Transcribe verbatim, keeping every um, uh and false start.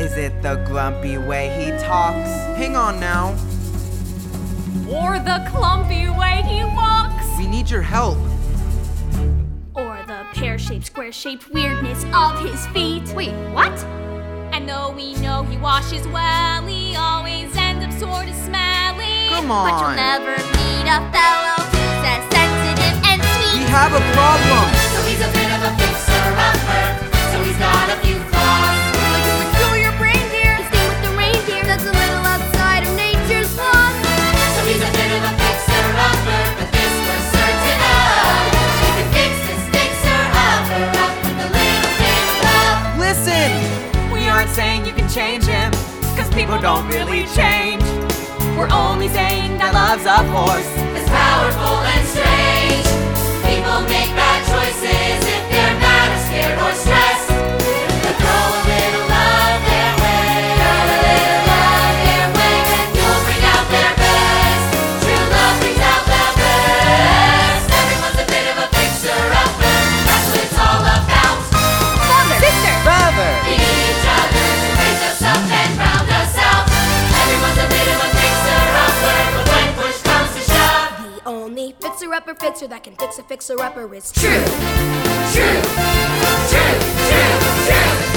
Is it the grumpy way he talks? Hang on now. Or the clumpy way he walks? We need your help. Or the pear-shaped, square-shaped weirdness of his feet. Wait, what? And though we know he washes well, he always ends up sort of smelly. Come on. But you'll never meet a fellow who's as sensitive and sweet. We have a problem. So he's a bit of a fixer-upper. So he's got a few flaws. Like a peculiar reindeer. His thing with the reindeer that's a little outside of nature's laws. So he's a bit of a fixer-upper, but this we're certain of. He can fix this fixer-upper up with a little bit of love. Listen! We aren't saying you can change him, cause people don't really change. We're only saying that love's a force. It's powerful and strange. People make bad choices if they're mad or scared or stressed. But throw a little love their way. Throw a little love their way, and you'll bring out their best. True love brings out the best. Everyone's a bit of a fixer-upper. That's what it's all about. Father! Sister! Brother! We need each other to raise us up and round us out. Everyone's a bit of a fixer-upper, but when push comes to shove, The only fixer-upper fixer that can fix a fixer-upper is true, true, true, true, true.